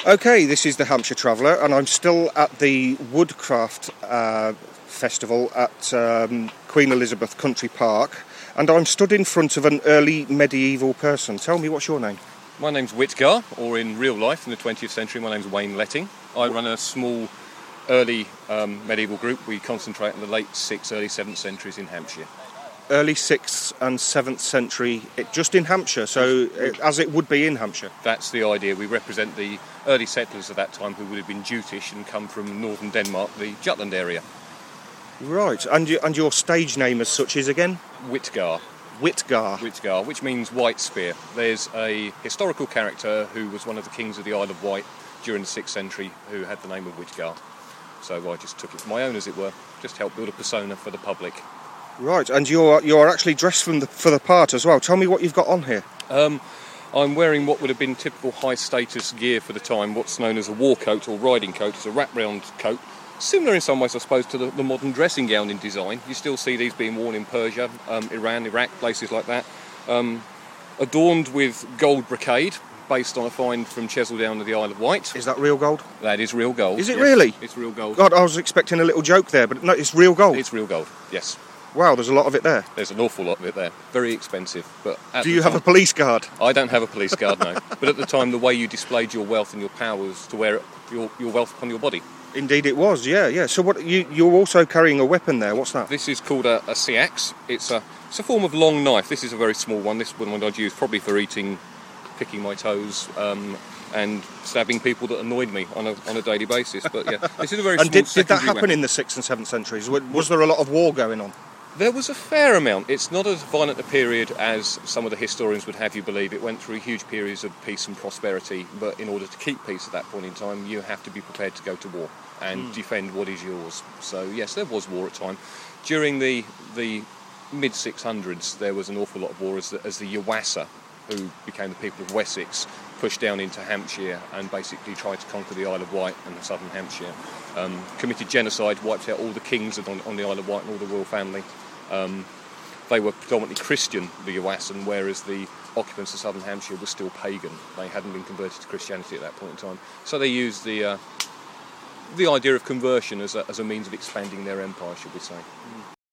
Okay, this is the Hampshire Traveller, and I'm still at the Woodcraft Festival at Queen Elizabeth Country Park, and I'm stood in front of an early medieval person. Tell me, what's your name? My name's Whitgar, or in real life, in the 20th century, my name's Wayne Letting. I run a small, early medieval group. We concentrate on the late 6th, early 7th centuries in Hampshire. Early 6th and 7th century, just in Hampshire, so as it would be in Hampshire. That's the idea. We represent the early settlers of that time who would have been Jutish and come from northern Denmark, the Jutland area. Right, and your stage name as such is again? Whitgar. Whitgar. Whitgar, which means White Spear. There's a historical character who was one of the kings of the Isle of Wight during the 6th century who had the name of Whitgar. So I just took it for my own, as it were, just help build a persona for the public. Right, and you're actually dressed for the part as well. Tell me what you've got on here. I'm wearing what would have been typical high-status gear for the time, what's known as a war coat or riding coat. It's a wrap-round coat, similar in some ways, I suppose, to the modern dressing gown in design. You still see these being worn in Persia, Iran, Iraq, places like that. Adorned with gold brocade, based on a find from Chesildown of the Isle of Wight. Is that real gold? That is real gold. Is it yes. really? It's real gold. God, I was expecting a little joke there, but no, it's real gold. It's real gold, yes. Wow, there's a lot of it there. There's an awful lot of it there. Very expensive. But do you have a police guard? I don't have a police guard, no. But at the time, the way you displayed your wealth and your power was to wear your wealth upon your body. Indeed it was, yeah. So what you're also carrying a weapon there. What's that? This is called a seaxe. It's a form of long knife. This is a very small one. This one I'd use probably for picking my toes, and stabbing people that annoyed me on a daily basis. But yeah, this is a very and small did that happen weapon. in the 6th and 7th centuries? Was there a lot of war going on? There was a fair amount. It's not as violent a period as some of the historians would have you believe. It went through huge periods of peace and prosperity, but in order to keep peace at that point in time, you have to be prepared to go to war and defend what is yours. So yes, there was war at time. During the mid-600s, there was an awful lot of war as the Yuwasa, who became the people of Wessex, pushed down into Hampshire and basically tried to conquer the Isle of Wight and southern Hampshire. Committed genocide, wiped out all the kings on the Isle of Wight and all the royal family. They were predominantly Christian, the Yuwasan, whereas the occupants of southern Hampshire were still pagan. They hadn't been converted to Christianity at that point in time. So they used the idea of conversion as a means of expanding their empire, should we say.